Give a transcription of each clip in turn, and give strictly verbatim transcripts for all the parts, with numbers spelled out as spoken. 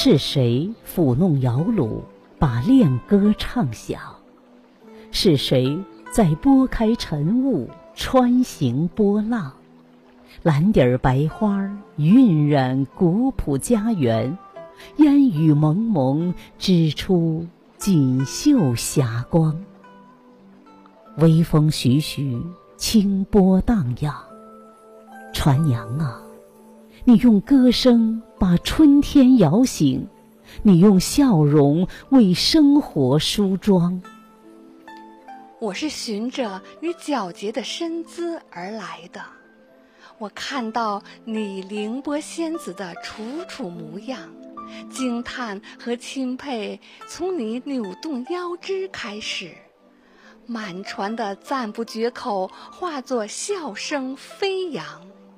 是谁抚弄摇橹，把恋歌唱响？是谁在拨开晨雾，穿行波浪？蓝底儿白花晕染古朴家园，烟雨蒙蒙织出锦绣霞光。微风徐徐，清波荡漾。船娘啊，你用歌声把春天摇醒，你用笑容为生活梳妆。 我是循着你皎洁的身姿而来的，我看到你凌波仙子的楚楚模样，惊叹和钦佩从你扭动腰肢开始，满船的赞不绝口化作笑声飞扬。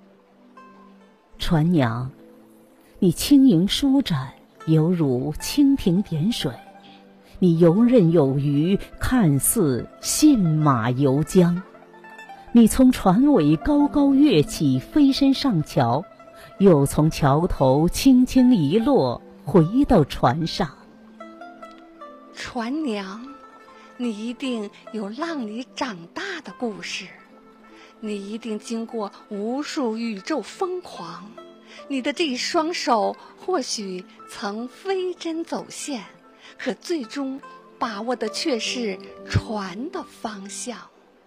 船娘，你轻盈舒展，犹如蜻蜓点水，你游刃有余，看似信马由缰。你从船尾高高跃起，飞身上桥，又从桥头轻轻一落，回到船上。 船娘，你一定有浪里长大的故事，你一定经过无数宇宙疯狂，你的这一双手或许曾飞针走线，可最终把握的却是船的方向。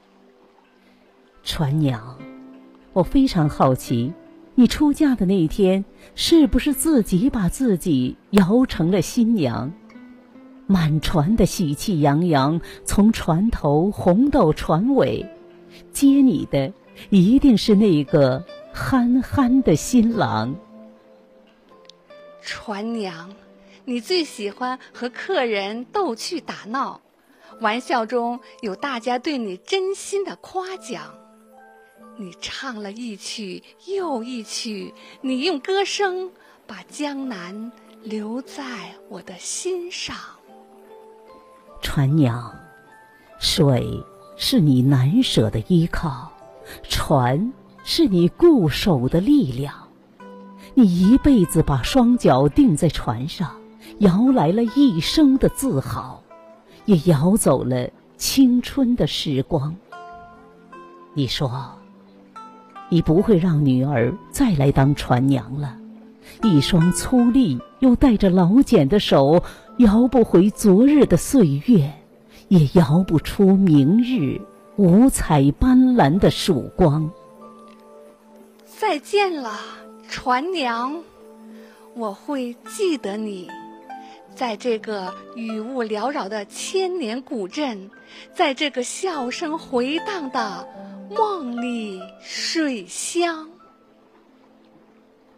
船娘，我非常好奇，你出嫁的那天，是不是自己把自己摇成了新娘？满船的喜气洋洋，从船头红到船尾，接你的一定是那个憨憨的新郎。 船娘，你最喜欢和客人逗趣打闹，玩笑中有大家对你真心的夸奖。你唱了一曲又一曲，你用歌声把江南留在我的心上。 船娘，水是你难舍的依靠，船是你固守的力量。你一辈子把双脚定在船上，摇来了一生的自豪，也摇走了青春的时光。你说，你不会让女儿再来当船娘了，一双粗粝又带着老茧的手，摇不回昨日的岁月，也摇不出明日五彩斑斓的曙光。 再见了，船娘，我会记得你，在这个雨雾缭绕的千年古镇，在这个笑声回荡的梦里水乡。